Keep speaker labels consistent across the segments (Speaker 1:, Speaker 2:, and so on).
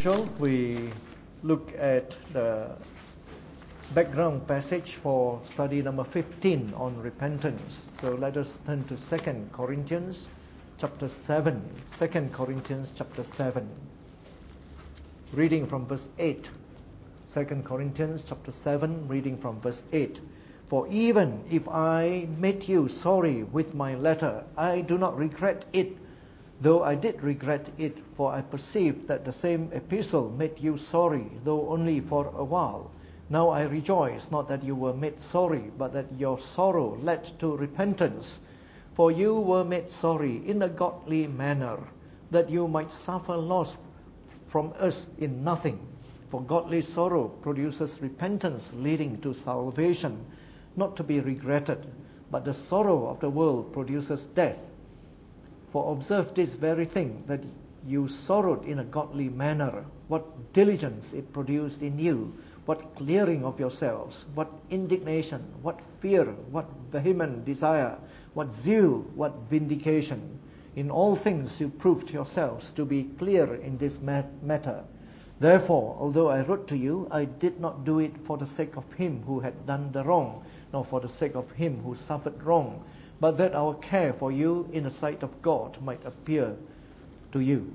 Speaker 1: usual, we look at the background passage for study number 15 on repentance. So let us turn to 2 Corinthians chapter 7. 2 Corinthians chapter 7. Reading from verse 8. 2 Corinthians chapter 7, reading from verse 8. For even if I made you sorry with my letter, I do not regret it, though I did regret it, for I perceived that the same epistle made you sorry, though only for a while. Now I rejoice, not that you were made sorry, but that your sorrow led to repentance. For you were made sorry in a godly manner, that you might suffer loss from us in nothing. For godly sorrow produces repentance leading to salvation, not to be regretted, but the sorrow of the world produces death. For observe this very thing, that you sorrowed in a godly manner, what diligence it produced in you, what clearing of yourselves, what indignation, what fear, what vehement desire, what zeal, what vindication. In all things you proved yourselves to be clear in this matter. Therefore, although I wrote to you, I did not do it for the sake of him who had done the wrong, nor for the sake of him who suffered wrong, but that our care for you in the sight of God might appear to you.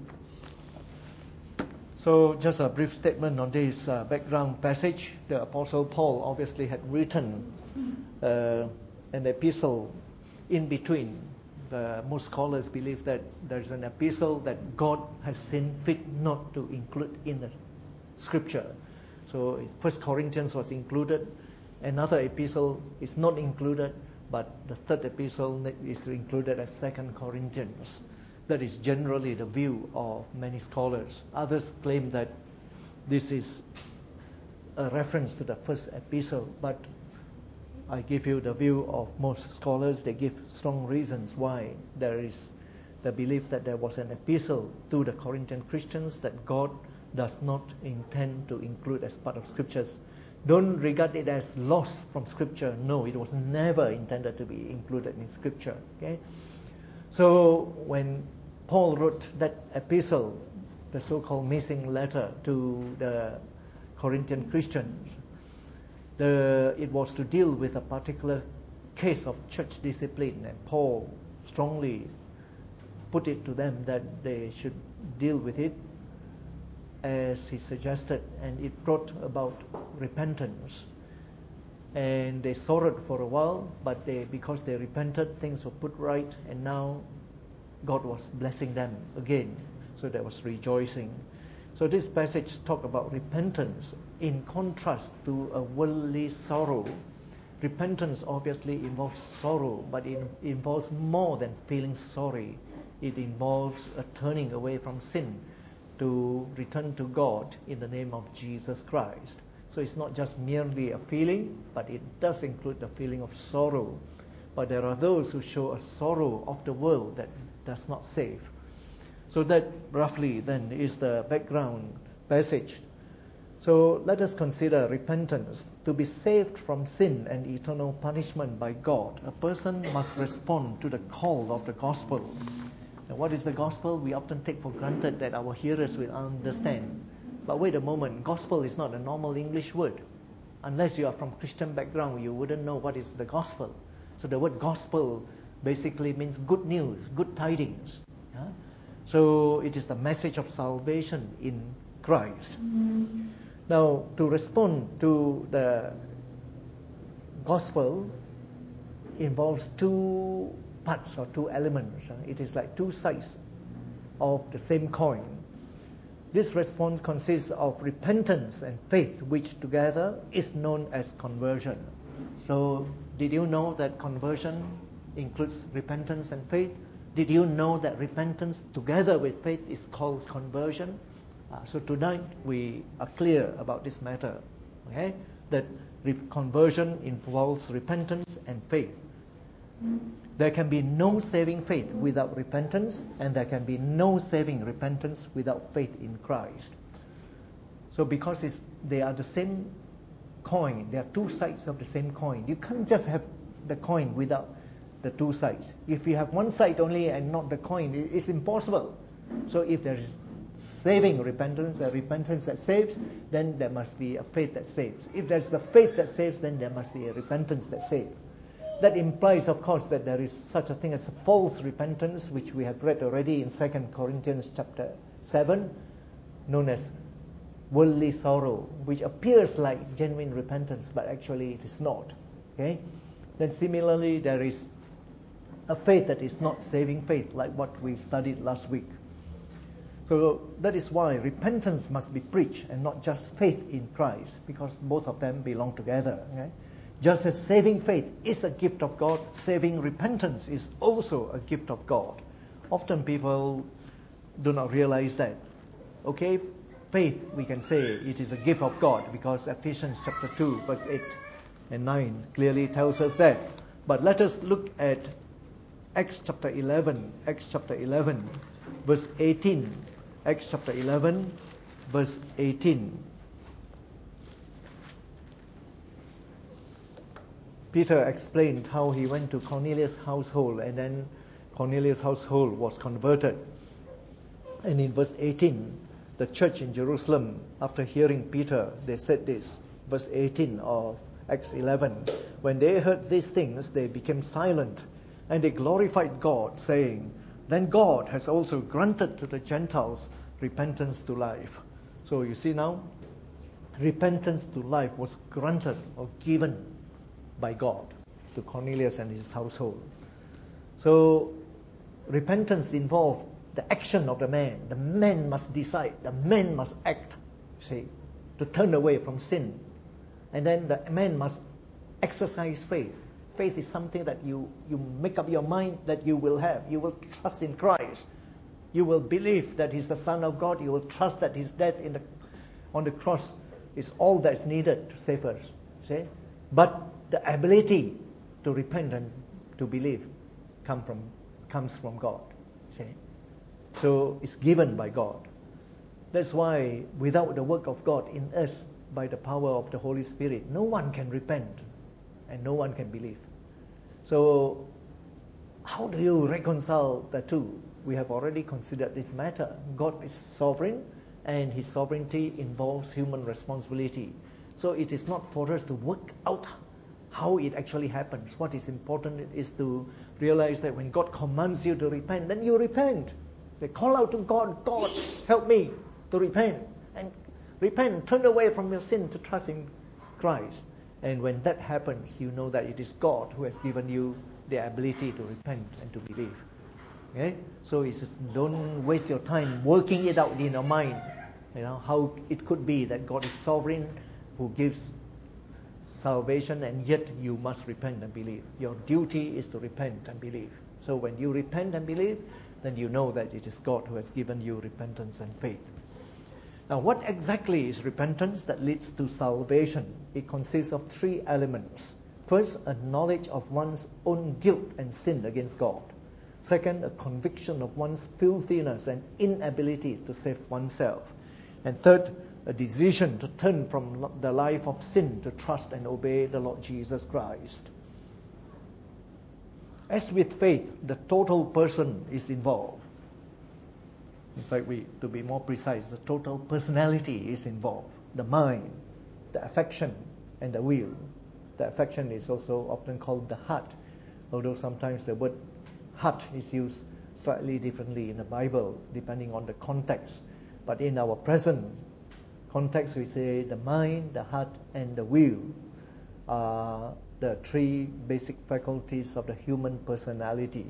Speaker 1: So just a brief statement on this background passage. The Apostle Paul obviously had written an epistle in between. Most scholars believe that there is an epistle that God has seen fit not to include in the scripture. So 1 Corinthians was included. Another epistle is not included, but the third epistle is included as 2 Corinthians. That is generally the view of many scholars. Others claim that this is a reference to the first epistle, but I give you the view of most scholars. They give strong reasons why there is the belief that there was an epistle to the Corinthian Christians that God does not intend to include as part of scriptures. Don't regard it as lost from scripture. No, it was never intended to be included in scripture. Okay? So when Paul wrote that epistle, the so-called missing letter to the Corinthian Christians, it was to deal with a particular case of church discipline, and Paul strongly put it to them that they should deal with it as he suggested, and it brought about repentance. And they sorrowed for a while, but because they repented, things were put right, and now God was blessing them again. So there was rejoicing. So this passage talks about repentance in contrast to a worldly sorrow. Repentance obviously involves sorrow, but it involves more than feeling sorry. It involves a turning away from sin to return to God in the name of Jesus Christ. So it's not just merely a feeling, but it does include the feeling of sorrow. But there are those who show a sorrow of the world that does not save. So that roughly then is the background passage. So let us consider repentance. To be saved from sin and eternal punishment by God, a person must respond to the call of the gospel. Now, what is the gospel? We often take for granted that our hearers will understand. But wait a moment, gospel is not a normal English word. Unless you are from Christian background, you wouldn't know what is the gospel. So the word gospel basically means good news, good tidings. Yeah? So it is the message of salvation in Christ. Now, to respond to the gospel involves two parts or two elements. It is like two sides of the same coin. This response consists of repentance and faith, which together is known as conversion. So, did you know that conversion includes repentance and faith? Did you know that repentance together with faith is called conversion? So tonight we are clear about this matter. Okay? That conversion involves repentance and faith. There can be no saving faith without repentance, and there can be no saving repentance without faith in Christ. So because they are the same coin, they are two sides of the same coin. You can't just have the coin without the two sides. If you have one side only and not the coin, it's impossible. So if there is saving repentance, a repentance that saves, then there must be a faith that saves. If there's the faith that saves, then there must be a repentance that saves. That implies, of course, that there is such a thing as a false repentance, which we have read already in 2 Corinthians chapter 7, known as worldly sorrow, which appears like genuine repentance, but actually it is not. Okay? Then similarly, there is a faith that is not saving faith, like what we studied last week. So that is why repentance must be preached and not just faith in Christ, because both of them belong together. Okay? Just as saving faith is a gift of God, saving repentance is also a gift of God. Often people do not realize that. Okay, faith, we can say it is a gift of God, because Ephesians chapter 2, verse 8 and 9 clearly tells us that. But let us look at Acts chapter 11, verse 18. Acts chapter 11, verse 18. Peter explained how he went to Cornelius' household, and then Cornelius' household was converted. And in verse 18, the church in Jerusalem, after hearing Peter, they said this, verse 18 of Acts 11, when they heard these things, they became silent, and they glorified God, saying, then God has also granted to the Gentiles repentance to life. So you see now, repentance to life was granted or given by God to Cornelius and his household. So repentance involves the action of the man. The man must decide, the man must act, see, to turn away from sin. And then the man must exercise faith. Faith is something that you make up your mind that you will have. You will trust in Christ. You will believe that He's the Son of God. You will trust that His death on the cross is all that is needed to save us. See? But the ability to repent and to believe comes from God. See? So it's given by God. That's why without the work of God in us, by the power of the Holy Spirit, no one can repent and no one can believe. So how do you reconcile the two? We have already considered this matter. God is sovereign, and His sovereignty involves human responsibility. So it is not for us to work out how it actually happens. What is important is to realize that when God commands you to repent, then you repent. They call out to God, God, help me to repent. And repent, turn away from your sin to trust in Christ. And when that happens, you know that it is God who has given you the ability to repent and to believe. Okay? So it's just don't waste your time working it out in your mind. You know, how it could be that God is sovereign, who gives salvation, and yet you must repent and believe. Your duty is to repent and believe. So when you repent and believe, then you know that it is God who has given you repentance and faith. Now, what exactly is repentance that leads to salvation? It consists of three elements. First, a knowledge of one's own guilt and sin against God. Second, a conviction of one's filthiness and inability to save oneself. And third, a decision to turn from the life of sin to trust and obey the Lord Jesus Christ. As with faith, the total person is involved. In fact, to be more precise, the total personality is involved. The mind, the affection, and the will. The affection is also often called the heart, although sometimes the word heart is used slightly differently in the Bible, depending on the context. But in our present context, we say the mind, the heart, and the will are the three basic faculties of the human personality.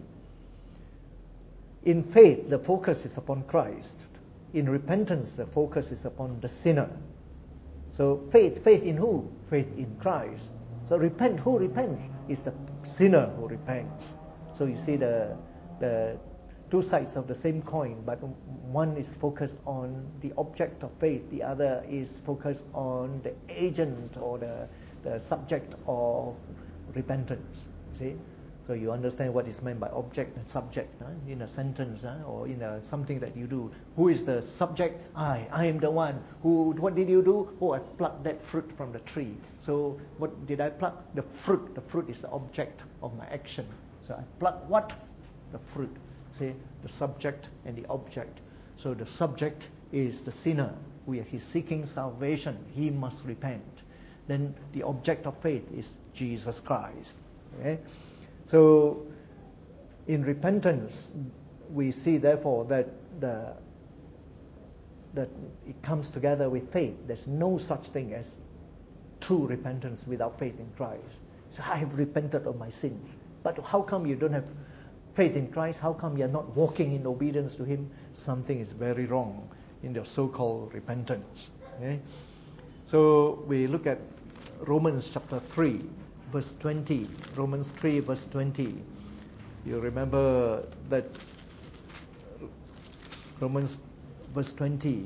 Speaker 1: In faith, the focus is upon Christ. In repentance, the focus is upon the sinner. So faith in who? Faith in Christ. So repent, who repents? Is the sinner who repents. So you see the two sides of the same coin, but one is focused on the object of faith, the other is focused on the agent or the subject of repentance. See? So you understand what is meant by object and subject in a sentence or in something that you do. Who is the subject? I am the one. What did you do? Oh, I plucked that fruit from the tree. So what did I pluck? The fruit. The fruit is the object of my action. So I pluck what? The fruit. See, the subject and the object. So the subject is the sinner. He's seeking salvation. He must repent. Then the object of faith is Jesus Christ. Okay? So in repentance, we see therefore that it comes together with faith. There's no such thing as true repentance without faith in Christ. So I have repented of my sins. But how come you don't have faith in Christ? How come you're not walking in obedience to Him? Something is very wrong in your so-called repentance. Okay? So we look at Romans chapter 3, verse 20. Romans 3, verse 20. You remember that Romans verse 20,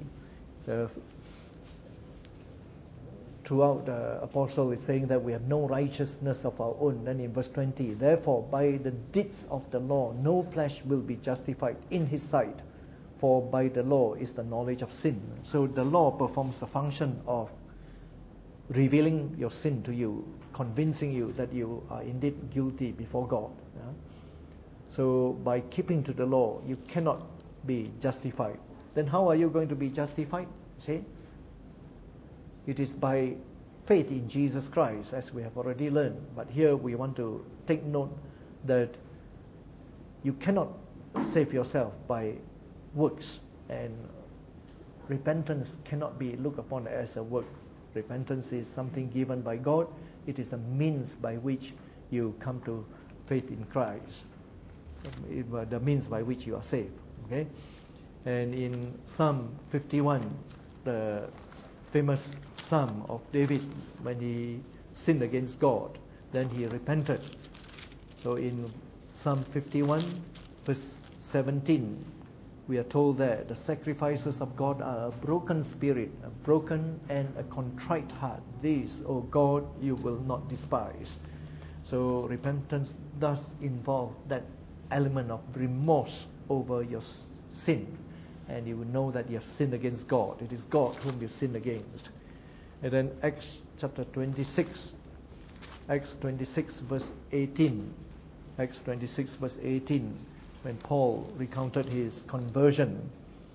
Speaker 1: throughout the apostle is saying that we have no righteousness of our own. Then in verse 20, therefore by the deeds of the law no flesh will be justified in his sight, for by the law is the knowledge of sin. So the law performs the function of revealing your sin to you, convincing you that you are indeed guilty before God. Yeah? So by keeping to the law, you cannot be justified. Then how are you going to be justified? See? It is by faith in Jesus Christ, as we have already learned. But here we want to take note that you cannot save yourself by works, and repentance cannot be looked upon as a work. Repentance is something given by God. It is the means by which you come to faith in Christ, the means by which you are saved. Okay? And in Psalm 51, the famous Psalm of David, when he sinned against God, then he repented. So in Psalm 51, verse 17, we are told that the sacrifices of God are a broken spirit, a broken and a contrite heart. These, O God, you will not despise. So repentance does involve that element of remorse over your sin. And you will know that you have sinned against God. It is God whom you sin against. And then Acts chapter 26. Acts 26 verse 18. Acts 26 verse 18. When Paul recounted his conversion,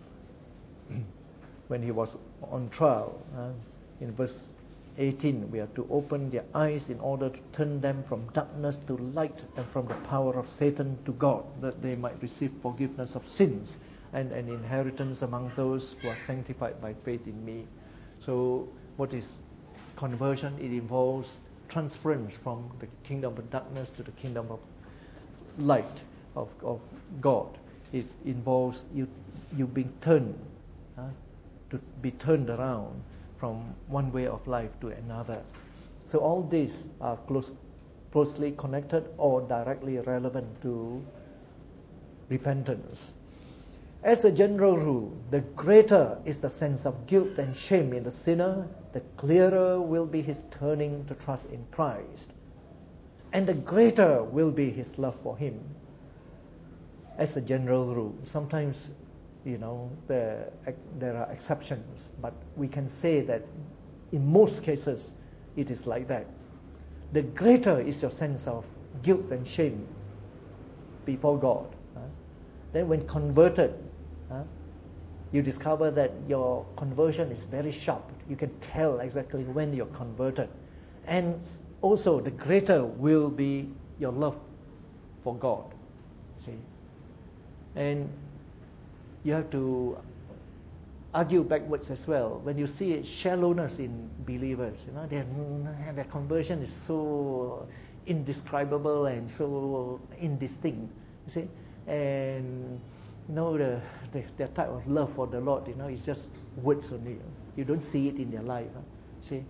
Speaker 1: when he was on trial, in verse 18, we are to open their eyes in order to turn them from darkness to light and from the power of Satan to God, that they might receive forgiveness of sins and an inheritance among those who are sanctified by faith in me. So what is conversion? It involves transference from the kingdom of darkness to the kingdom of light of God. It involves you being turned, to be turned around from one way of life to another. So all these are closely connected or directly relevant to repentance. As a general rule, the greater is the sense of guilt and shame in the sinner, the clearer will be his turning to trust in Christ, and the greater will be his love for Him. As a general rule, sometimes, there are exceptions, but we can say that in most cases, it is like that. The greater is your sense of guilt and shame before God. Then when converted, you discover that your conversion is very sharp. You can tell exactly when you're converted. And also the greater will be your love for God. See? And you have to argue backwards as well. When you see shallowness in believers, their conversion is so indescribable and so indistinct. You see? And their type of love for the Lord, is just words only. You don't see it in their life. See?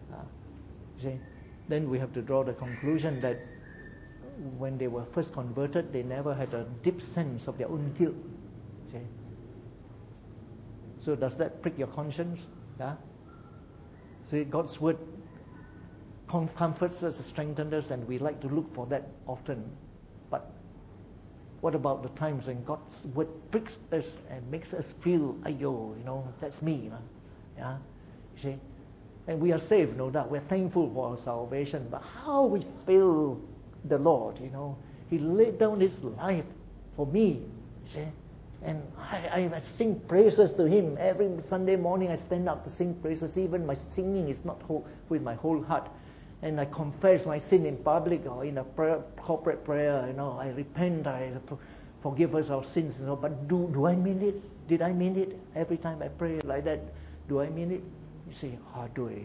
Speaker 1: Then we have to draw the conclusion that when they were first converted, they never had a deep sense of their own guilt. See? So does that prick your conscience? Yeah? See, God's word comforts us, strengthens us, and we like to look for that often. But what about the times when God's word pricks us and makes us feel, that's me. Yeah? You see? And we are saved, no doubt. We're thankful for our salvation. But how we feel the Lord, He laid down His life for me. You see? And I sing praises to Him. Every Sunday morning I stand up to sing praises. Even my singing is not with my whole heart. And I confess my sin in public or in a corporate prayer. I repent, I forgive us our sins. But do I mean it? Did I mean it? Every time I pray like that, do I mean it? You say, how do I?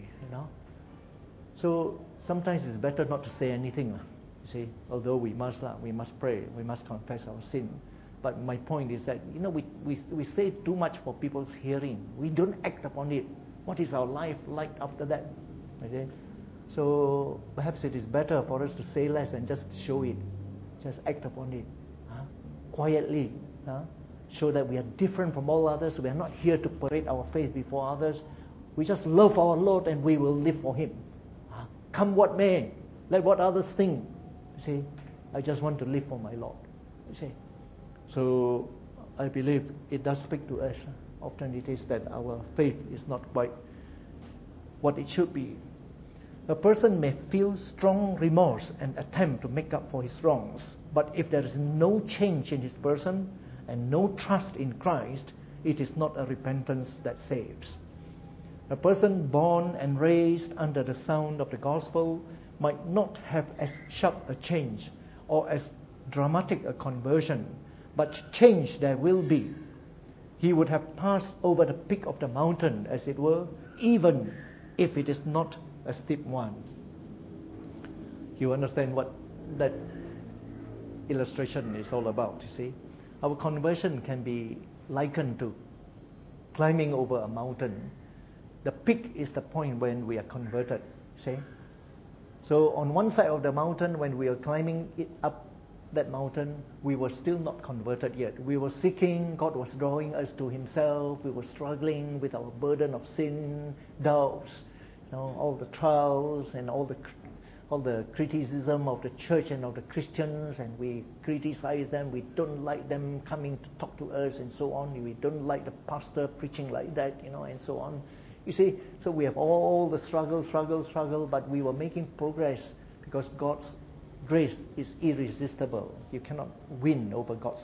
Speaker 1: So sometimes it's better not to say anything. You see, although we must pray, we must confess our sin. But my point is that we say too much for people's hearing. We don't act upon it. What is our life like after that? Okay. So perhaps it is better for us to say less and just show it, just act upon it, quietly. Show that we are different from all others. We are not here to parade our faith before others. We just love our Lord and we will live for Him. Come what may, let what others think. You see, I just want to live for my Lord. You see, so I believe it does speak to us. Often it is that our faith is not quite what it should be. A person may feel strong remorse and attempt to make up for his wrongs, but if there is no change in his person and no trust in Christ, it is not a repentance that saves. A person born and raised under the sound of the gospel might not have as sharp a change or as dramatic a conversion, but change there will be. He would have passed over the peak of the mountain, as it were, even if it is not a steep one. You understand what that illustration is all about, you see? Our conversion can be likened to climbing over a mountain. The peak is the point when we are converted, see? So on one side of the mountain, when we are climbing it up that mountain, we were still not converted yet. We were seeking, God was drawing us to Himself. We were struggling with our burden of sin, doubts, all the trials and all the criticism of the church and of the Christians, and we criticize them. We don't like them coming to talk to us and so on. We don't like the pastor preaching like that, and so on. You see, so we have all the struggle, but we were making progress because God's grace is irresistible. You cannot win over God's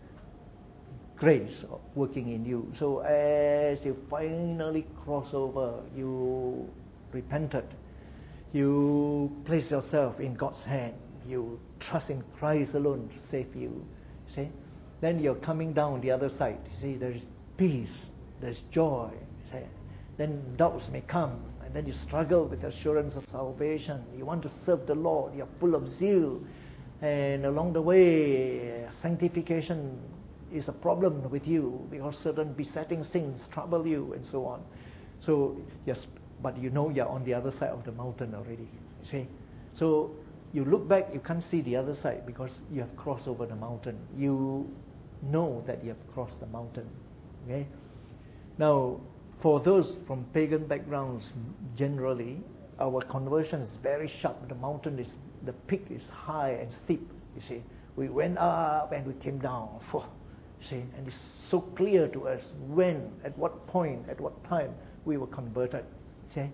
Speaker 1: grace working in you. So as you finally cross over, you repented, you place yourself in God's hand, you trust in Christ alone to save you. See, then you're coming down the other side. See, there is peace, there's joy. See? Then doubts may come, and then you struggle with the assurance of salvation. You want to serve the Lord, you're full of zeal, and along the way, sanctification is a problem with you because certain besetting sins trouble you and so on. So yes, but you're on the other side of the mountain already. You see, so you look back, you can't see the other side because you have crossed over the mountain. You know that you have crossed the mountain. Okay, now. For those from pagan backgrounds, generally, our conversion is very sharp. The peak is high and steep, you see. We went up and we came down, you see. And it's so clear to us when, at what point, at what time we were converted, see.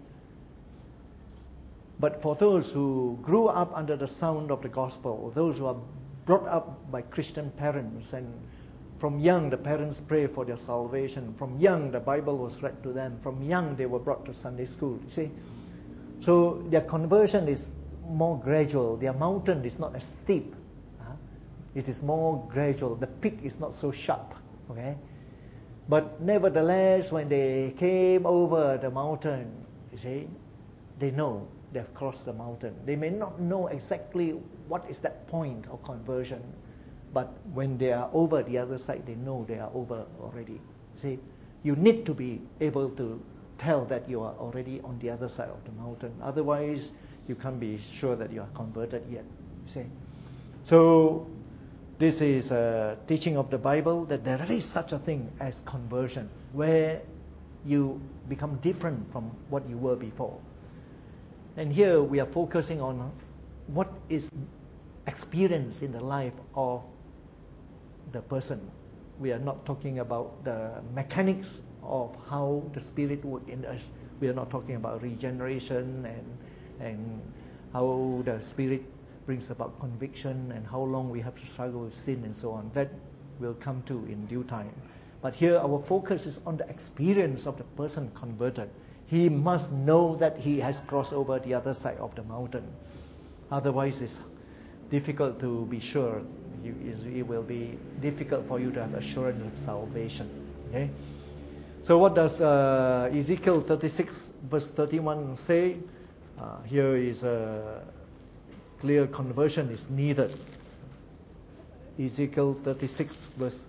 Speaker 1: But for those who grew up under the sound of the gospel, those who are brought up by Christian parents, and from young, the parents pray for their salvation. From young, the Bible was read to them. From young, they were brought to Sunday school. You see, so their conversion is more gradual. Their mountain is not as steep. It is more gradual. The peak is not so sharp. Okay, but nevertheless, when they came over the mountain, you see, they know they've crossed the mountain. They may not know exactly what is that point of conversion. But when they are over the other side, they know they are over already. See, you need to be able to tell that you are already on the other side of the mountain. Otherwise, you can't be sure that you are converted yet. See, so this is a teaching of the Bible that there is such a thing as conversion, where you become different from what you were before. And here we are focusing on what is experienced in the life of the person. We are not talking about the mechanics of how the Spirit works in us. We are not talking about regeneration and how the Spirit brings about conviction and how long we have to struggle with sin and so on. That we'll come to in due time. But here our focus is on the experience of the person converted. He must know that he has crossed over the other side of the mountain. Otherwise, it's difficult to be sure. It will be difficult for you to have assurance of salvation. Okay? So what does Ezekiel 36 verse 31 say? Here is a clear conversion is needed. Ezekiel 36 verse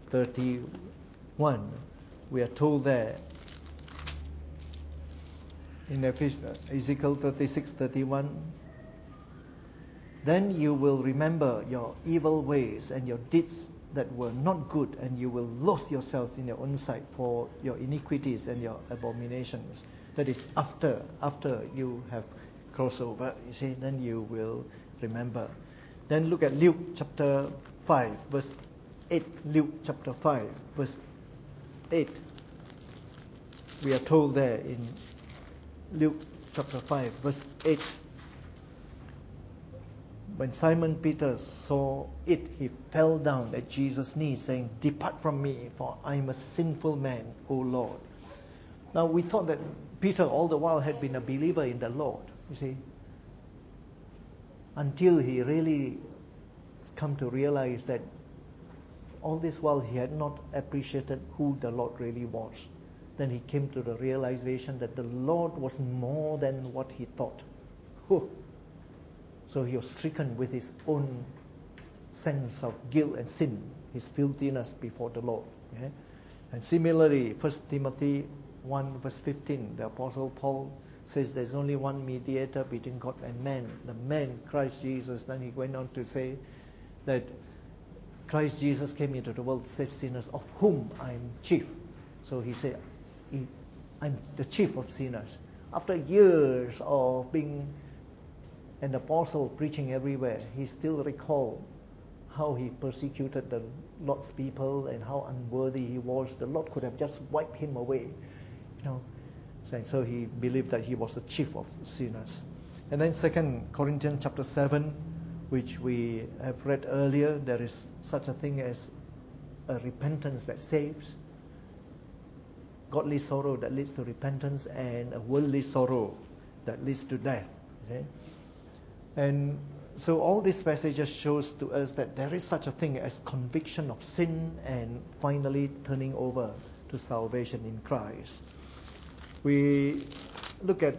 Speaker 1: 31. We are told there in Ezekiel 36:31, then you will remember your evil ways and your deeds that were not good, and you will loathe yourselves in your own sight for your iniquities and your abominations. That is after you have crossed over, you see, then you will remember. Then look at Luke chapter 5 verse 8. Luke chapter 5 verse 8. We are told there in Luke chapter 5 verse 8, when Simon Peter saw it, he fell down at Jesus' knees, saying, "Depart from me, for I am a sinful man, O Lord." Now we thought that Peter all the while had been a believer in the Lord, you see, until he really come to realize that all this while he had not appreciated who the Lord really was. Then he came to the realization that the Lord was more than what he thought. Whew. So he was stricken with his own sense of guilt and sin, his filthiness before the Lord. Okay? And similarly, 1 Timothy 1 verse 15, the Apostle Paul says there's only one mediator between God and man, the man Christ Jesus. Then he went on to say that Christ Jesus came into the world to save sinners, of whom I am chief. So he said, I'm the chief of sinners. After years of being an apostle preaching everywhere, he still recalled how he persecuted the Lord's people and how unworthy he was. The Lord could have just wiped him away, you know. And so he believed that he was the chief of sinners. And then 2 Corinthians chapter 7, which we have read earlier, there is such a thing as a repentance that saves, godly sorrow that leads to repentance, and a worldly sorrow that leads to death. Okay? And so all these passages shows to us that there is such a thing as conviction of sin and finally turning over to salvation in Christ. We look at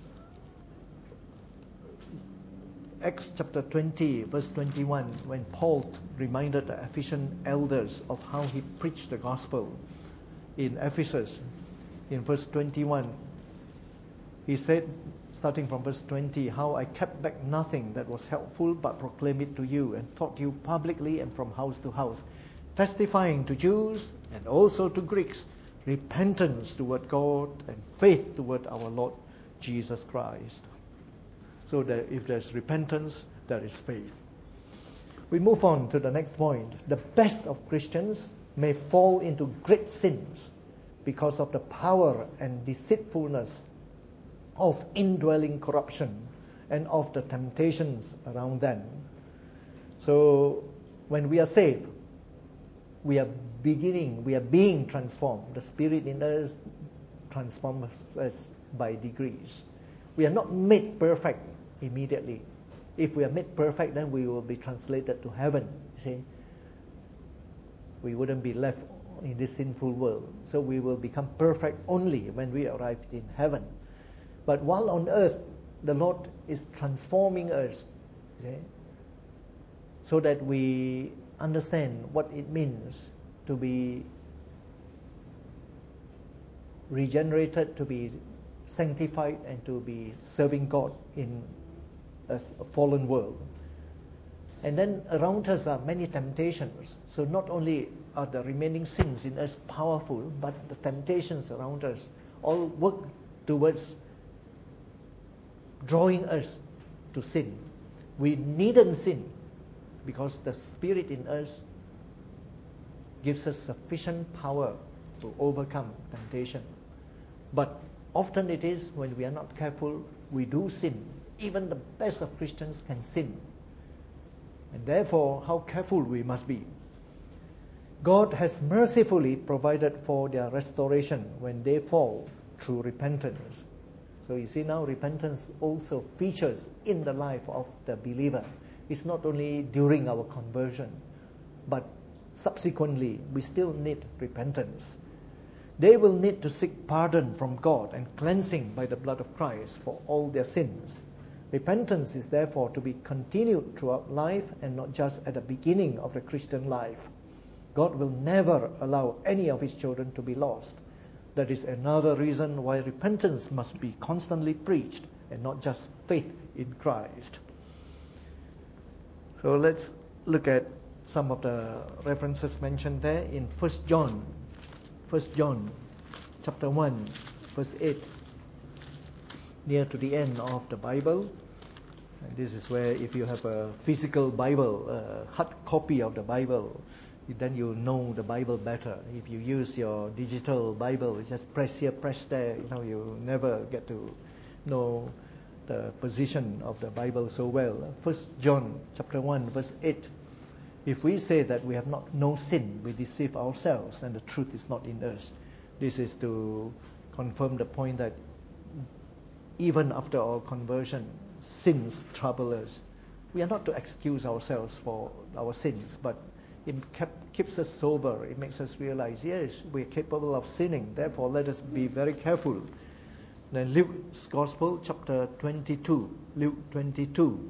Speaker 1: Acts chapter 20 verse 21, when Paul reminded the Ephesian elders of how he preached the gospel in Ephesus. In verse 21, he said, starting from verse 20, how I kept back nothing that was helpful, but proclaimed it to you and taught you publicly and from house to house, testifying to Jews and also to Greeks, repentance toward God and faith toward our Lord Jesus Christ. So that if there's repentance, there is faith. We move on to the next point. The best of Christians may fall into great sins because of the power and deceitfulness of indwelling corruption and of the temptations around them. So when we are saved, we are being transformed. The Spirit in us transforms us by degrees. We are not made perfect immediately. If we are made perfect, then we will be translated to heaven. See, we wouldn't be left in this sinful world. So we will become perfect only when we arrive in heaven. But while on earth, the Lord is transforming us, okay, so that we understand what it means to be regenerated, to be sanctified, and to be serving God in a fallen world. And then around us are many temptations. So not only are the remaining sins in us powerful, but the temptations around us all work towards drawing us to sin. We needn't sin because the Spirit in us gives us sufficient power to overcome temptation. But often it is when we are not careful, we do sin. Even the best of Christians can sin. And therefore, how careful we must be. God has mercifully provided for their restoration when they fall through repentance. So you see now, repentance also features in the life of the believer. It's not only during our conversion, but subsequently we still need repentance. They will need to seek pardon from God and cleansing by the blood of Christ for all their sins. Repentance is therefore to be continued throughout life and not just at the beginning of the Christian life. God will never allow any of His children to be lost. That is another reason why repentance must be constantly preached and not just faith in Christ. So let's look at some of the references mentioned there in 1 John chapter 1 verse 8, near to the end of the Bible. And this is where, if you have a physical Bible, a hard copy of the Bible, then you know the Bible better. If you use your digital Bible, you just press here, press there, you never get to know the position of the Bible so well. 1 John chapter 1 verse 8. If we say that we have no sin, we deceive ourselves and the truth is not in us. This is to confirm the point that even after our conversion, sins trouble us. We are not to excuse ourselves for our sins, but it keeps us sober. It makes us realize, yes, we are capable of sinning. Therefore, let us be very careful. Then Luke's Gospel, chapter 22. Luke 22.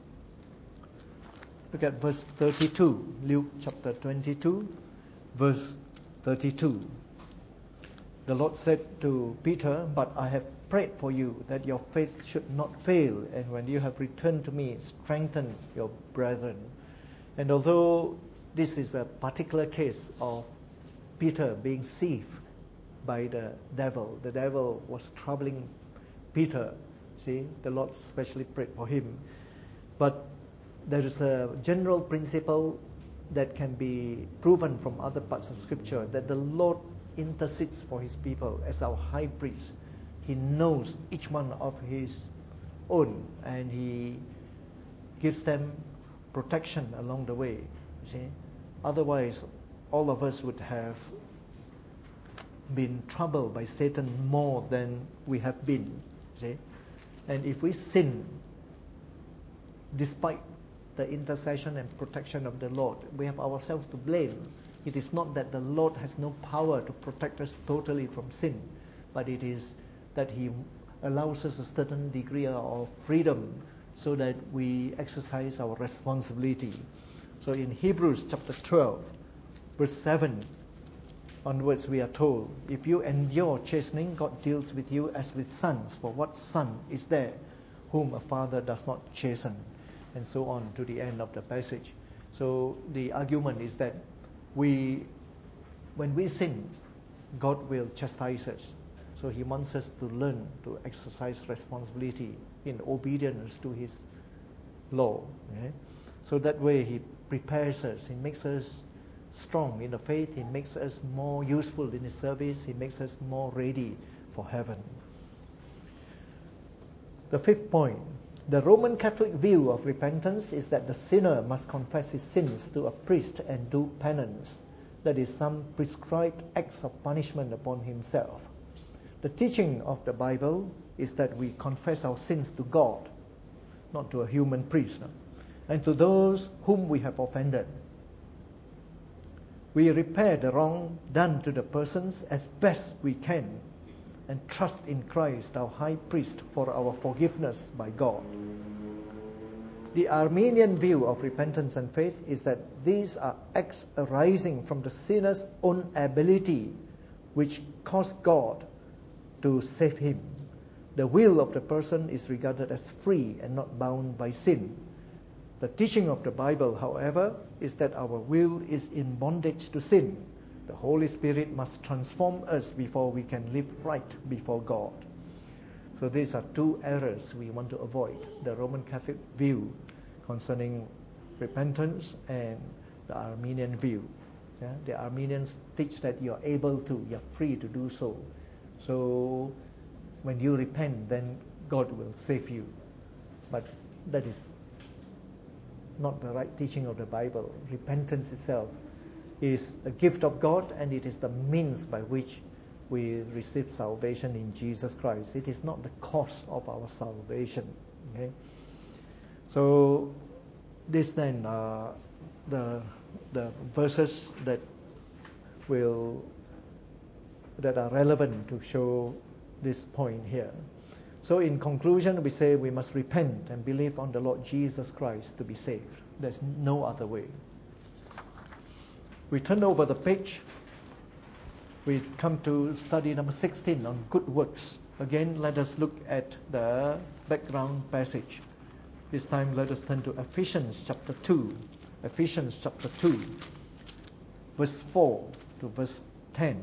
Speaker 1: Look at verse 32. Luke chapter 22, verse 32. The Lord said to Peter, "But I have prayed for you that your faith should not fail, and when you have returned to me, strengthen your brethren." And although this is a particular case of Peter being deceived by the devil was troubling Peter. See, the Lord especially prayed for him. But there is a general principle that can be proven from other parts of Scripture, that the Lord intercedes for His people as our high priest. He knows each one of His own, and He gives them protection along the way. You see, otherwise all of us would have been troubled by Satan more than we have been. See, and if we sin despite the intercession and protection of the Lord, we have ourselves to blame. It is not that the Lord has no power to protect us totally from sin, but it is that He allows us a certain degree of freedom so that we exercise our responsibility. So in Hebrews chapter 12, verse 7 onwards, we are told, "If you endure chastening, God deals with you as with sons. For what son is there whom a father does not chasten?" And so on to the end of the passage. So the argument is that when we sin, God will chastise us. So He wants us to learn to exercise responsibility in obedience to His law. Okay? So that way He prepares us. He makes us strong in the faith. He makes us more useful in His service. He makes us more ready for heaven. The fifth point. The Roman Catholic view of repentance is that the sinner must confess his sins to a priest and do penance, that is, some prescribed acts of punishment upon himself. The teaching of the Bible is that we confess our sins to God, not to a human priest, and to those whom we have offended. We repair the wrong done to the persons as best we can, and trust in Christ, our high priest, for our forgiveness by God. The Arminian view of repentance and faith is that these are acts arising from the sinner's own ability, which cause God to save him. The will of the person is regarded as free and not bound by sin. The teaching of the Bible, however, is that our will is in bondage to sin. The Holy Spirit must transform us before we can live right before God. So these are two errors we want to avoid. The Roman Catholic view concerning repentance and the Arminian view. Yeah? The Arminians teach that you're free to do so. So when you repent, then God will save you. But that is not the right teaching of the Bible. Repentance itself is a gift of God, and it is the means by which we receive salvation in Jesus Christ. It is not the cause of our salvation. Okay? So this then are the verses that are relevant to show this point here. So in conclusion, we say we must repent and believe on the Lord Jesus Christ to be saved. There's no other way. We turn over the page. We come to study number 16 on good works. Again, let us look at the background passage. This time, let us turn to Ephesians chapter 2. Ephesians chapter 2, verse 4 to verse 10.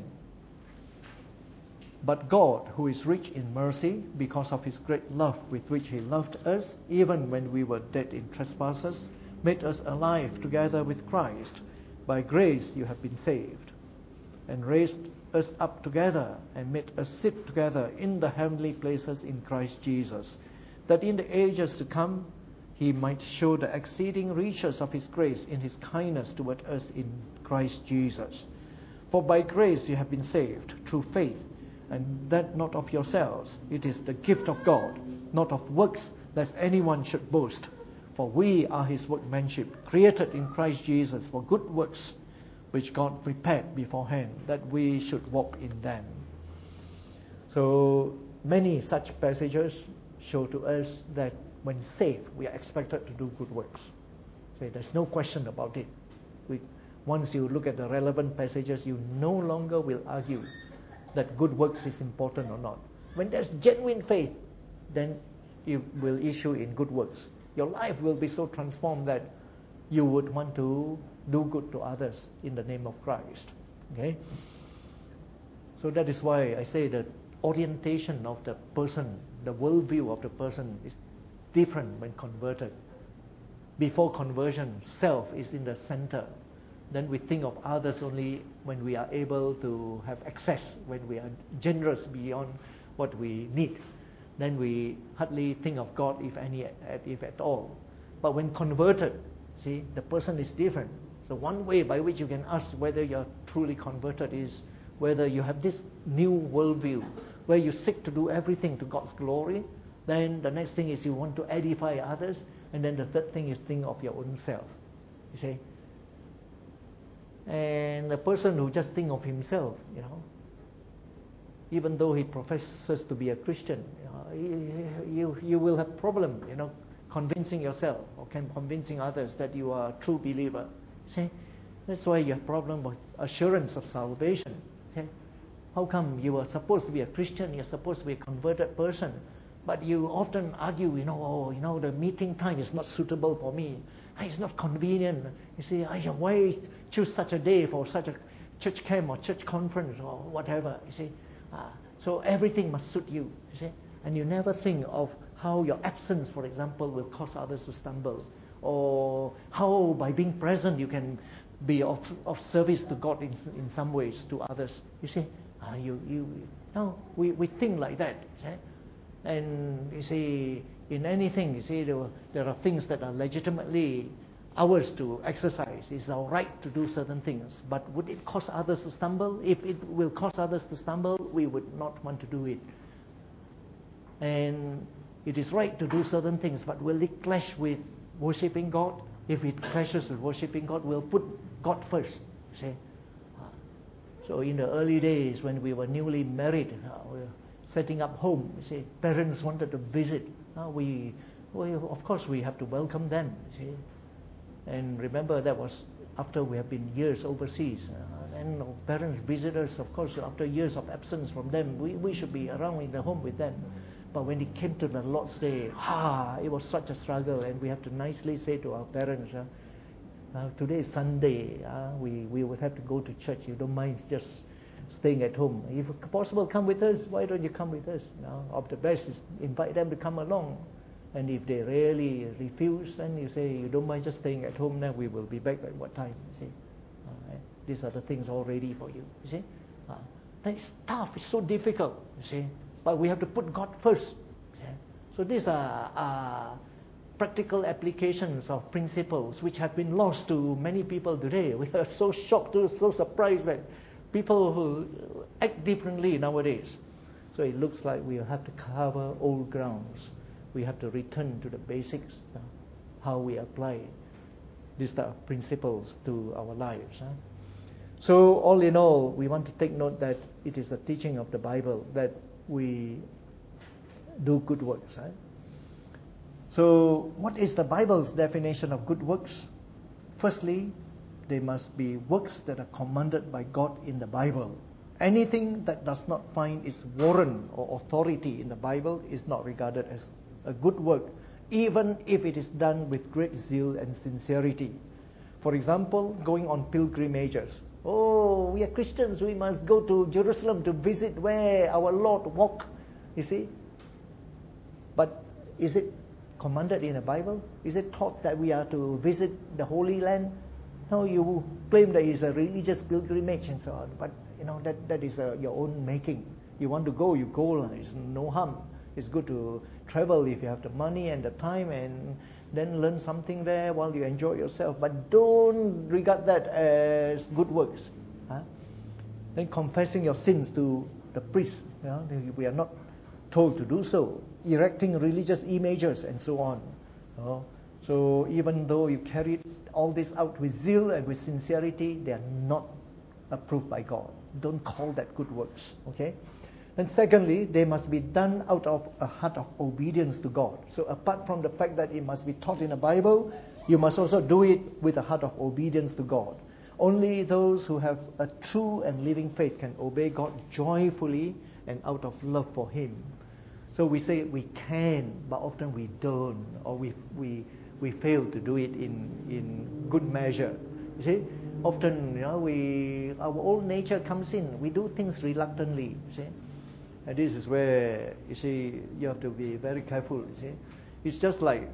Speaker 1: But God, who is rich in mercy, because of His great love with which He loved us, even when we were dead in trespasses, made us alive together with Christ. By grace you have been saved, and raised us up together, and made us sit together in the heavenly places in Christ Jesus, that in the ages to come He might show the exceeding riches of His grace in His kindness toward us in Christ Jesus. For by grace you have been saved, through faith, and that not of yourselves. It is the gift of God, not of works, lest anyone should boast. For we are His workmanship, created in Christ Jesus for good works, which God prepared beforehand, that we should walk in them. So many such passages show to us that when saved, we are expected to do good works. So there's no question about it. Once you look at the relevant passages, you no longer will argue that good works is important or not. When there's genuine faith, then you will issue in good works. Your life will be so transformed that you would want to do good to others in the name of Christ. Okay? So that is why I say that orientation of the person, the worldview of the person is different when converted. Before conversion, self is in the center. Then we think of others only when we are able to have access, when we are generous beyond what we need. Then we hardly think of God, if at all. But when converted, see, the person is different. So one way by which you can ask whether you're truly converted is whether you have this new worldview, where you seek to do everything to God's glory. Then the next thing is you want to edify others. And then the third thing is think of your own self. You see? And a person who just think of himself, even though he professes to be a Christian, you will have problem, convincing yourself or convincing others that you are a true believer. See, that's why you have problem with assurance of salvation. See? How come you are supposed to be a Christian, you're supposed to be a converted person, but you often argue, the meeting time is not suitable for me. It's not convenient. You see, why choose such a day for such a church camp or church conference or whatever, you see. So everything must suit you, you see. And you never think of how your absence, for example, will cause others to stumble. Or how by being present you can be of service to God in some ways to others. You see, we think like that. You see? And you see, in anything, you see, there are things that are legitimately ours to exercise. It's our right to do certain things. But would it cause others to stumble? If it will cause others to stumble, we would not want to do it. And it is right to do certain things, but will it clash with worshipping God? If it clashes with worshipping God, we'll put God first. See? So in the early days when we were newly married, we were setting up home. You see, parents wanted to visit. We of course we have to welcome them. You see, and remember that was after we have been years overseas. And parents visit us. Of course, after years of absence from them, we should be around in the home with them. But when it came to the Lord's Day, it was such a struggle, and we have to nicely say to our parents, today is Sunday. We would have to go to church. You don't mind just staying at home. If possible, come with us. Why don't you come with us? Of the best is invite them to come along. And if they really refuse, then you say, you don't mind just staying at home, then we will be back at what time, you see. These are the things all ready for you, you see. It's tough, it's so difficult, you see. But we have to put God first. Okay? So these are practical applications of principles which have been lost to many people today. We are so shocked, so surprised that people who act differently nowadays. So it looks like we have to cover old grounds. We have to return to the basics, how we apply these type of principles to our lives. So all in all, we want to take note that it is a teaching of the Bible that we do good works. So what is the Bible's definition of good works? Firstly, they must be works that are commanded by God in the Bible. Anything that does not find its warrant or authority in the Bible is not regarded as a good work, even if it is done with great zeal and sincerity. For example, going on pilgrimages. Oh, we are Christians, we must go to Jerusalem to visit where our Lord walked, you see. But is it commanded in the Bible? Is it taught that we are to visit the Holy Land? No, you claim that it's a religious pilgrimage and so on, but that is your own making. You want to go, you go. It's no harm. It's good to travel if you have the money and the time, and then learn something there while you enjoy yourself. But don't regard that as good works. Then confessing your sins to the priest. We are not told to do so. Erecting religious images and so on. So even though you carried all this out with zeal and with sincerity, they are not approved by God. Don't call that good works. Okay? And secondly, they must be done out of a heart of obedience to God. So apart from the fact that it must be taught in the Bible, you must also do it with a heart of obedience to God. Only those who have a true and living faith can obey God joyfully and out of love for Him. So we say we can, but often we don't, or we fail to do it in good measure. You see, often our old nature comes in. We do things reluctantly. You see, and this is where you have to be very careful. You see, it's just like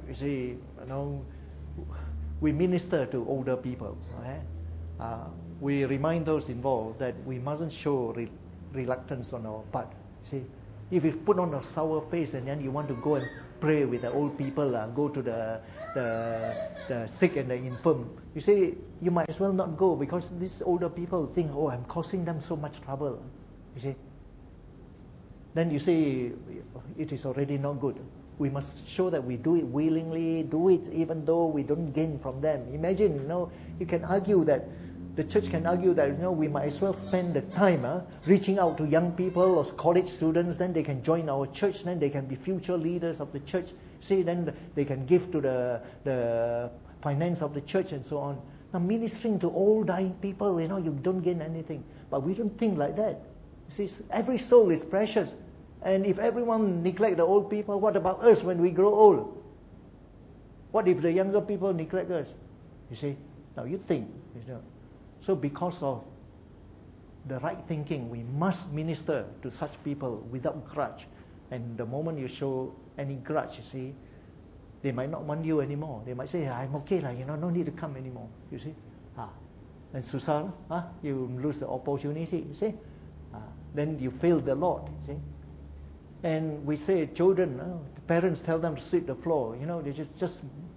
Speaker 1: we minister to older people. Right? We remind those involved that we mustn't show reluctance on our part. See, if you put on a sour face and then you want to go and pray with the old people, go to the sick and the infirm, you say you might as well not go, because these older people think, oh, I'm causing them so much trouble. You see, then you say it is already not good. We must show that we do it willingly, do it even though we don't gain from them. Imagine, you can argue that. The church can argue that we might as well spend the time reaching out to young people or college students. Then they can join our church. Then they can be future leaders of the church. See, then they can give to the finance of the church and so on. Now, ministering to old dying people, you don't gain anything. But we don't think like that. You see, every soul is precious. And if everyone neglect the old people, what about us when we grow old? What if the younger people neglect us? You see, now you think. So because of the right thinking, we must minister to such people without grudge. And the moment you show any grudge, you see, they might not want you anymore. They might say, I'm okay, no need to come anymore. You see? And susah, you lose the opportunity, you see? Then you fail the Lord, you see? And we say, children, the parents tell them to sweep the floor. They just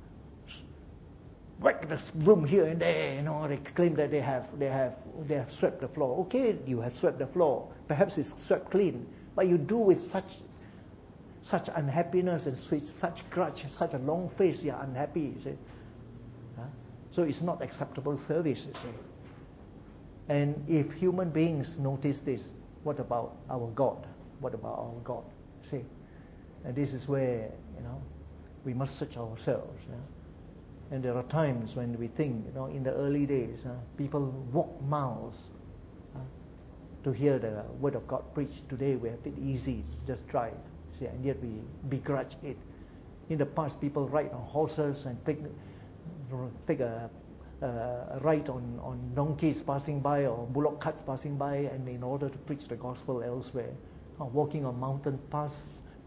Speaker 1: whack the broom here and there. They claim that they have swept the floor. Okay, you have swept the floor. Perhaps it's swept clean, but you do with such unhappiness and such grudge, such a long face. You're unhappy. You see, so it's not acceptable service. You see, and if human beings notice this, what about our God? What about our God? See, and this is where we must search ourselves. And there are times when we think, in the early days, people walk miles to hear the word of God preached. Today we have it easy, just drive. See, and yet we begrudge it. In the past, people ride on horses and take a ride on donkeys passing by or bullock carts passing by, and in order to preach the gospel elsewhere, walking on mountain paths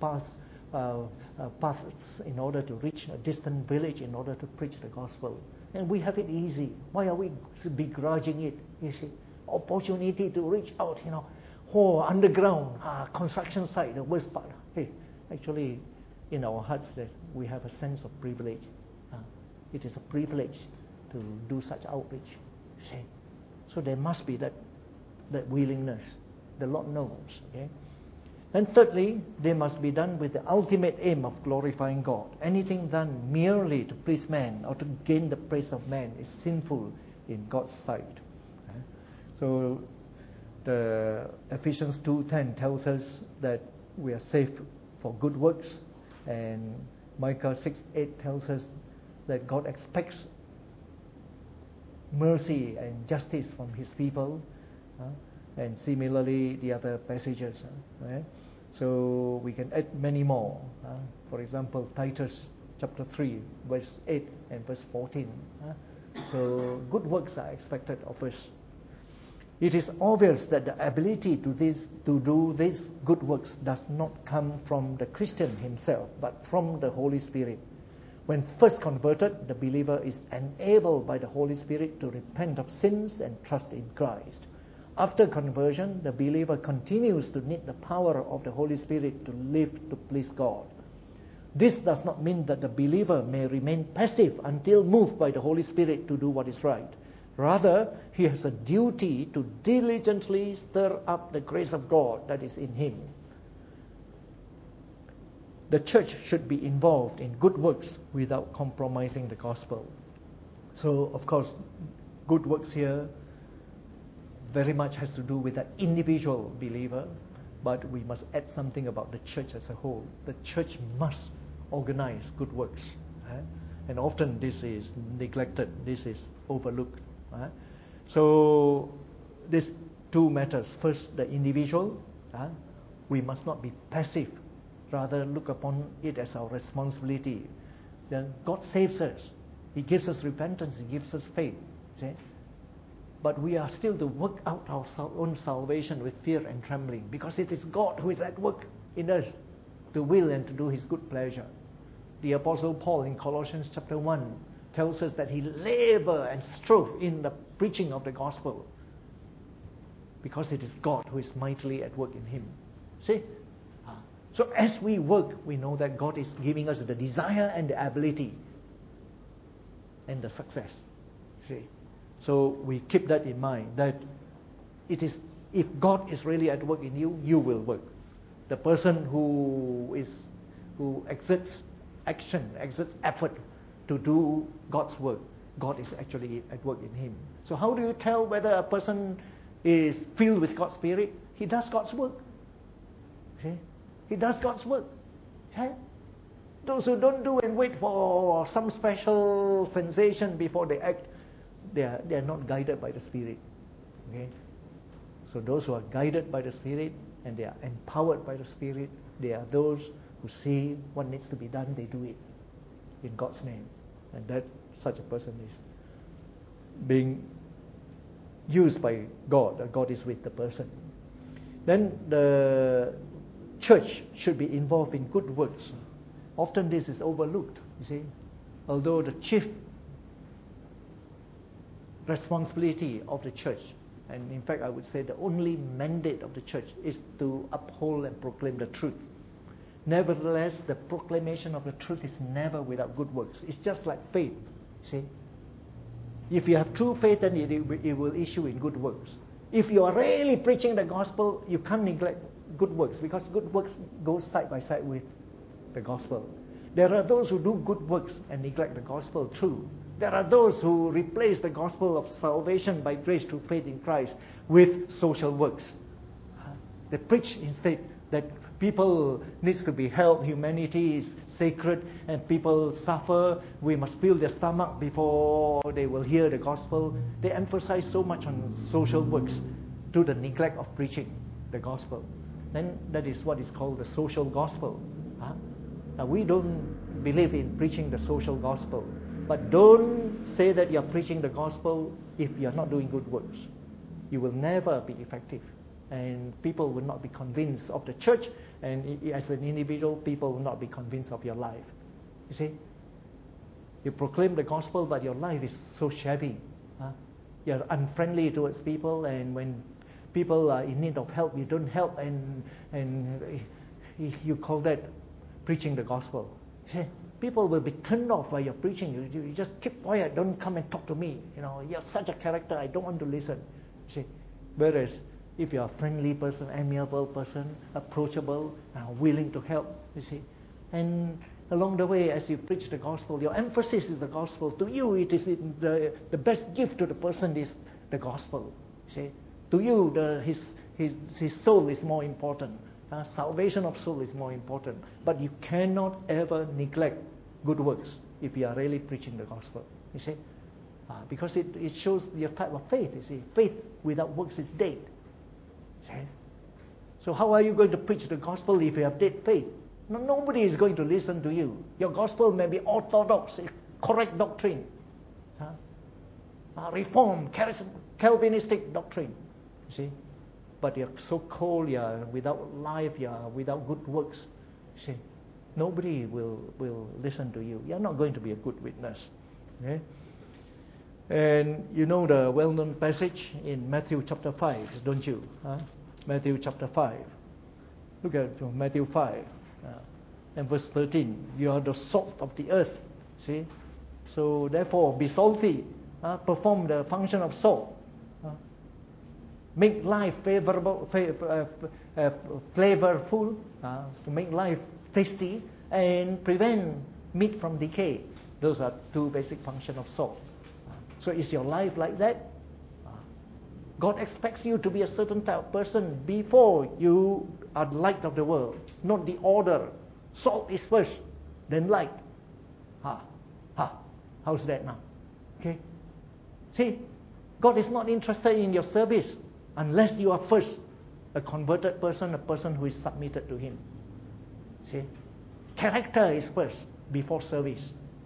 Speaker 1: in order to reach a distant village in order to preach the gospel. And we have it easy. Why are we begrudging it? You see, opportunity to reach out, underground, construction site, the worst part. Hey, actually, in our hearts that we have a sense of privilege. It is a privilege to do such outreach. See? So there must be that willingness. The Lord knows. Okay. And thirdly, they must be done with the ultimate aim of glorifying God. Anything done merely to please man or to gain the praise of man is sinful in God's sight. So the Ephesians 2:10 tells us that we are saved for good works, and Micah 6:8 tells us that God expects mercy and justice from His people, and similarly the other passages. Right? So we can add many more. For example, Titus chapter 3, verse 8 and verse 14. So good works are expected of us. It is obvious that the ability to do these good works does not come from the Christian himself, but from the Holy Spirit. When first converted, the believer is enabled by the Holy Spirit to repent of sins and trust in Christ. After conversion, the believer continues to need the power of the Holy Spirit to live to please God. This does not mean that the believer may remain passive until moved by the Holy Spirit to do what is right. Rather, he has a duty to diligently stir up the grace of God that is in him. The church should be involved in good works without compromising the gospel. So, of course, good works here very much has to do with that individual believer, but we must add something about the church as a whole. The church must organize good works. And often this is neglected, this is overlooked. So these two matters. First, the individual. We must not be passive. Rather, look upon it as our responsibility. Then God saves us. He gives us repentance. He gives us faith. See? But we are still to work out our own salvation with fear and trembling, because it is God who is at work in us to will and to do His good pleasure. The Apostle Paul in Colossians chapter 1 tells us that he labored and strove in the preaching of the gospel, because it is God who is mightily at work in him. See? So as we work, we know that God is giving us the desire and the ability and the success. See? So we keep that in mind, that it is, if God is really at work in you, you will work. The person who exerts action, exerts effort to do God's work, God is actually at work in him. So how do you tell whether a person is filled with God's Spirit? He does God's work. See? He does God's work. Okay? Those who don't do and wait for some special sensation before they act, they are not guided by the Spirit. Okay? So those who are guided by the Spirit and they are empowered by the Spirit, they are those who see what needs to be done, they do it in God's name. And that such a person is being used by God. God is with the person. Then the church should be involved in good works. Often this is overlooked, you see. Although the chief responsibility of the church, and in fact I would say the only mandate of the church, is to uphold and proclaim the truth. Nevertheless, the proclamation of the truth is never without good works. It's just like faith, see. If you have true faith, then it will issue in good works. If you are really preaching the gospel, you can't neglect good works, because good works go side by side with the gospel. There are those who do good works and neglect the gospel, true. There are those who replace the gospel of salvation by grace through faith in Christ with social works. They preach instead that people needs to be helped, humanity is sacred, and people suffer. We must fill their stomach before they will hear the gospel. They emphasize so much on social works to the neglect of preaching the gospel. Then that is what is called the social gospel. Now we don't believe in preaching the social gospel, but don't say that you're preaching the gospel if you're not doing good works. You will never be effective, and people will not be convinced of the church, and as an individual, people will not be convinced of your life. You see, you proclaim the gospel, but your life is so shabby. You're unfriendly towards people, and when people are in need of help, you don't help, and you call that preaching the gospel. See, people will be turned off by your preaching. You just keep quiet. Don't come and talk to me. You're such a character. I don't want to listen. See, whereas if you're a friendly person, amiable person, approachable, willing to help, you see, and along the way, as you preach the gospel, your emphasis is the gospel. To you, it is the best gift to the person is the gospel. See, to you, his soul is more important. Salvation of soul is more important. But you cannot ever neglect good works if you are really preaching the gospel. You see, because it shows your type of faith. You see, faith without works is dead. See? So how are you going to preach the gospel if you have dead faith? Nobody is going to listen to you. Your gospel may be orthodox, correct doctrine, reform, Calvinistic doctrine. You see, but you're so cold, you're without life, you're without good works. You see, nobody will listen to you. You're not going to be a good witness. Okay? And you know the well-known passage in Matthew chapter 5, don't you? Matthew chapter 5. Look at Matthew 5 and verse 13. You are the salt of the earth. See? So therefore, be salty. Perform the function of salt. Make life flavorful, to make life tasty, and prevent meat from decay. Those are two basic functions of salt. So is your life like that? God expects you to be a certain type of person before you are the light of the world, not the order. Salt is first, then light. How's that now? Okay? See, God is not interested in your service unless you are first a converted person, a person who is submitted to Him. See? Character is first before service.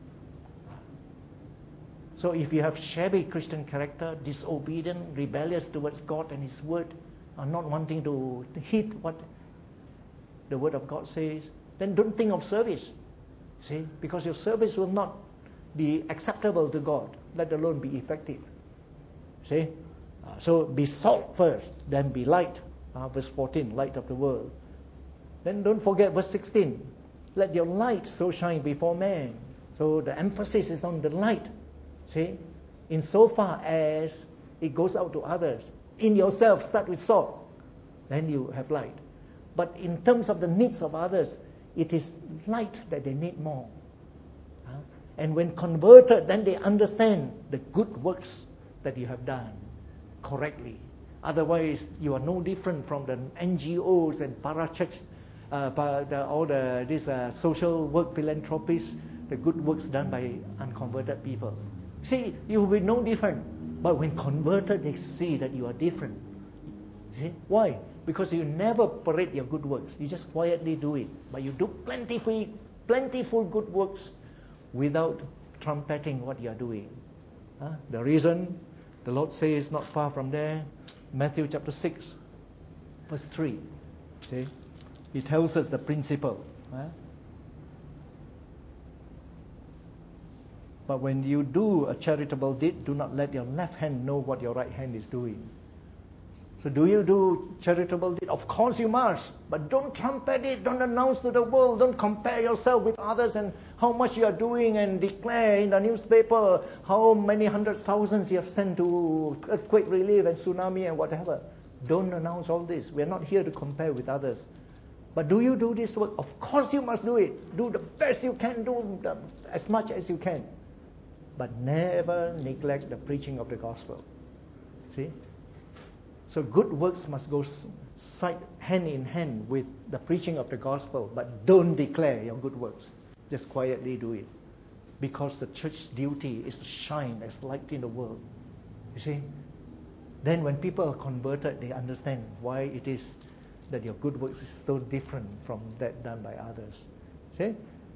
Speaker 1: So if you have shabby Christian character, disobedient, rebellious towards God and His Word, not wanting to heed what the Word of God says, then don't think of service. See? Because your service will not be acceptable to God, let alone be effective. See? So be salt first, then be light. Verse 14, light of the world. Then don't forget verse 16. Let your light so shine before men. So the emphasis is on the light. See? Insofar as it goes out to others. In yourself, start with salt. Then you have light. But in terms of the needs of others, it is light that they need more. And when converted, then they understand the good works that you have done correctly. Otherwise, you are no different from the NGOs and parachurch, these social work philanthropies, the good works done by unconverted people. See, you will be no different. But when converted, they see that you are different. See? Why? Because you never parade your good works. You just quietly do it. But you do plentiful good works without trumpeting what you are doing. The reason the Lord says not far from there, Matthew chapter 6, verse 3. See? He tells us the principle. But when you do a charitable deed, do not let your left hand know what your right hand is doing. So do you do charitable deed? Of course you must. But don't trumpet it. Don't announce to the world. Don't compare yourself with others and how much you are doing and declare in the newspaper how many hundreds, thousands you have sent to earthquake relief and tsunami and whatever. Don't announce all this. We are not here to compare with others. But do you do this work? Of course you must do it. Do the best you can. Do as much as you can. But never neglect the preaching of the gospel. See? So good works must go hand in hand with the preaching of the gospel. But don't declare your good works. Just quietly do it. Because the church's duty is to shine as light in the world. You see? Then when people are converted, they understand why it is that your good works is so different from that done by others. See?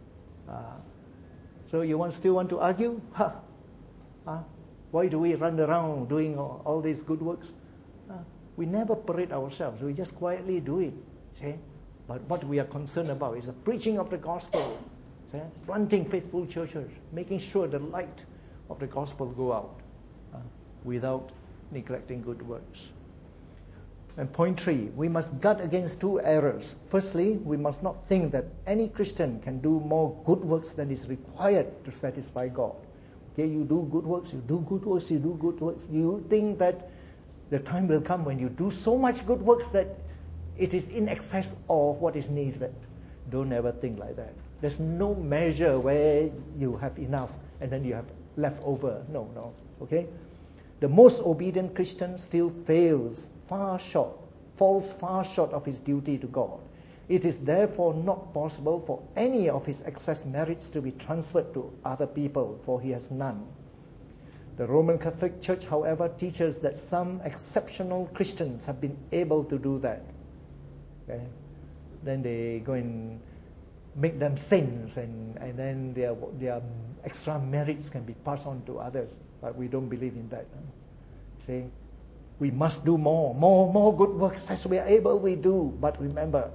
Speaker 1: So you still want to argue? Why do we run around doing all these good works? We never parade ourselves. We just quietly do it. See? But what we are concerned about is the preaching of the gospel. See? Planting faithful churches. Making sure the light of the gospel go out without neglecting good works. And point 3, we must guard against 2 errors. Firstly, we must not think that any Christian can do more good works than is required to satisfy God. Okay, you do good works, you do good works, you do good works. You think that the time will come when you do so much good works that it is in excess of what is needed. Don't ever think like that. There's no measure where you have enough and then you have left over. No. Okay? The most obedient Christian still falls far short of his duty to God. It is therefore not possible for any of his excess merits to be transferred to other people, for he has none. The Roman Catholic Church, however, teaches that some exceptional Christians have been able to do that. Okay? Then they go and make them saints, and then their extra merits can be passed on to others. But we don't believe in that. See, we must do more good works as we are able. We do, but remember,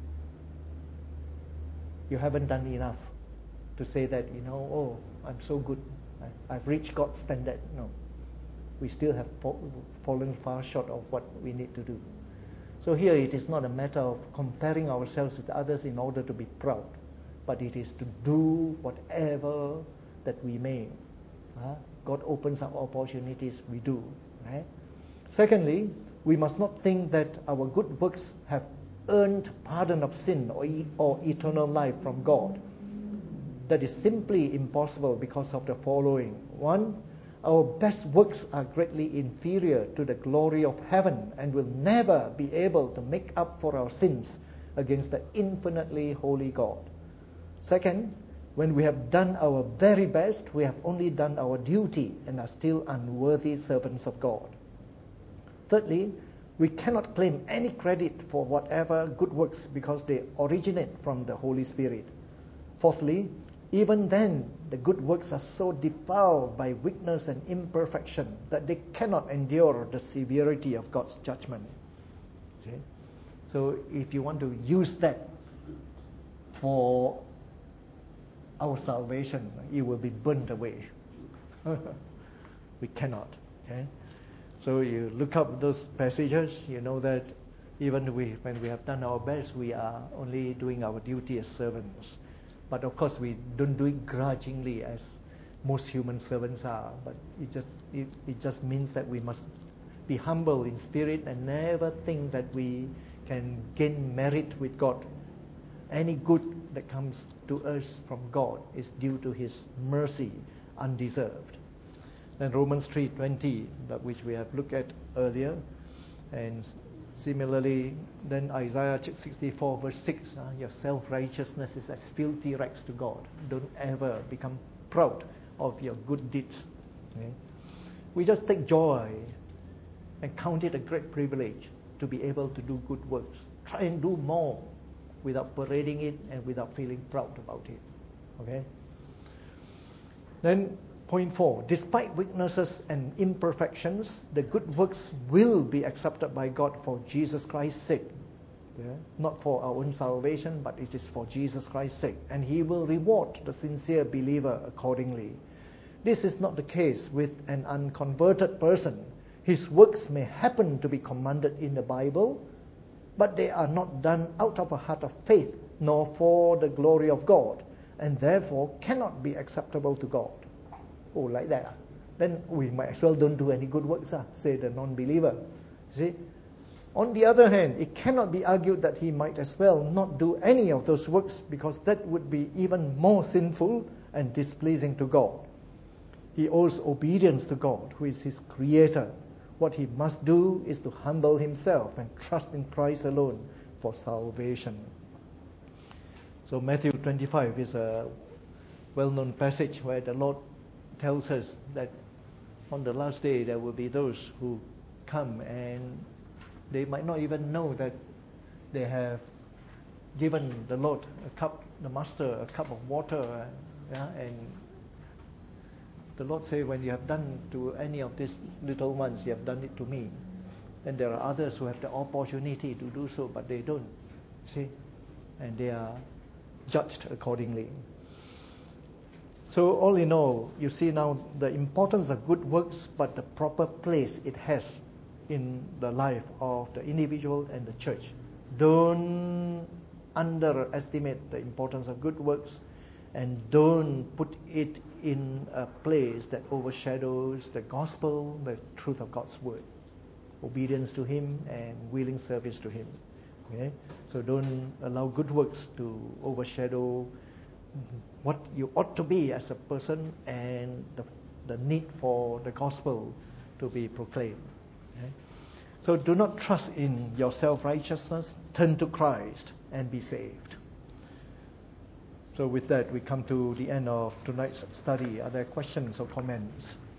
Speaker 1: you haven't done enough to say that oh, I'm so good, I've reached God's standard. No, we still have fallen far short of what we need to do. So here it is not a matter of comparing ourselves with others in order to be proud, but it is to do whatever that we may. God opens up opportunities, we do. Right? Secondly, we must not think that our good works have earned pardon of sin or eternal life from God. That is simply impossible because of the following. 1, our best works are greatly inferior to the glory of heaven and will never be able to make up for our sins against the infinitely holy God. Second, when we have done our very best, we have only done our duty and are still unworthy servants of God. Thirdly, we cannot claim any credit for whatever good works because they originate from the Holy Spirit. Fourthly, even then, the good works are so defiled by weakness and imperfection that they cannot endure the severity of God's judgment. Okay? So if you want to use that for our salvation, it will be burnt away. We cannot. Okay? So you look up those passages, you know that even when we have done our best, we are only doing our duty as servants. But of course, we don't do it grudgingly as most human servants are. But it just means that we must be humble in spirit and never think that we can gain merit with God. Any good that comes to us from God is due to His mercy, undeserved. Then Romans 3:20, which we have looked at earlier, and similarly, then Isaiah 64 verse 6, your self-righteousness is as filthy rags to God. Don't ever become proud of your good deeds. Okay? We just take joy and count it a great privilege to be able to do good works. Try and do more without parading it and without feeling proud about it. Okay? Then point 4, despite weaknesses and imperfections, the good works will be accepted by God for Jesus Christ's sake. Yeah? Not for our own salvation, but it is for Jesus Christ's sake. And He will reward the sincere believer accordingly. This is not the case with an unconverted person. His works may happen to be commanded in the Bible, but they are not done out of a heart of faith, nor for the glory of God, and therefore cannot be acceptable to God. Oh, like that. Then we might as well don't do any good works, say the non-believer. See? On the other hand, it cannot be argued that he might as well not do any of those works because that would be even more sinful and displeasing to God. He owes obedience to God, who is his creator. What he must do is to humble himself and trust in Christ alone for salvation. So Matthew 25 is a well-known passage where the Lord tells us that on the last day there will be those who come and they might not even know that they have given the Lord the Master a cup of water, and the Lord say, when you have done to any of these little ones, you have done it to me. And there are others who have the opportunity to do so, but they don't. See? And they are judged accordingly. So all in all, you see now the importance of good works, but the proper place it has in the life of the individual and the church. Don't underestimate the importance of good works, and don't put it in a place that overshadows the gospel, the truth of God's word, obedience to Him and willing service to Him. Okay? So don't allow good works to overshadow what you ought to be as a person and the need for the gospel to be proclaimed. Okay? So do not trust in your self-righteousness. Turn to Christ and be saved. So with that, we come to the end of tonight's study. Are there questions or comments?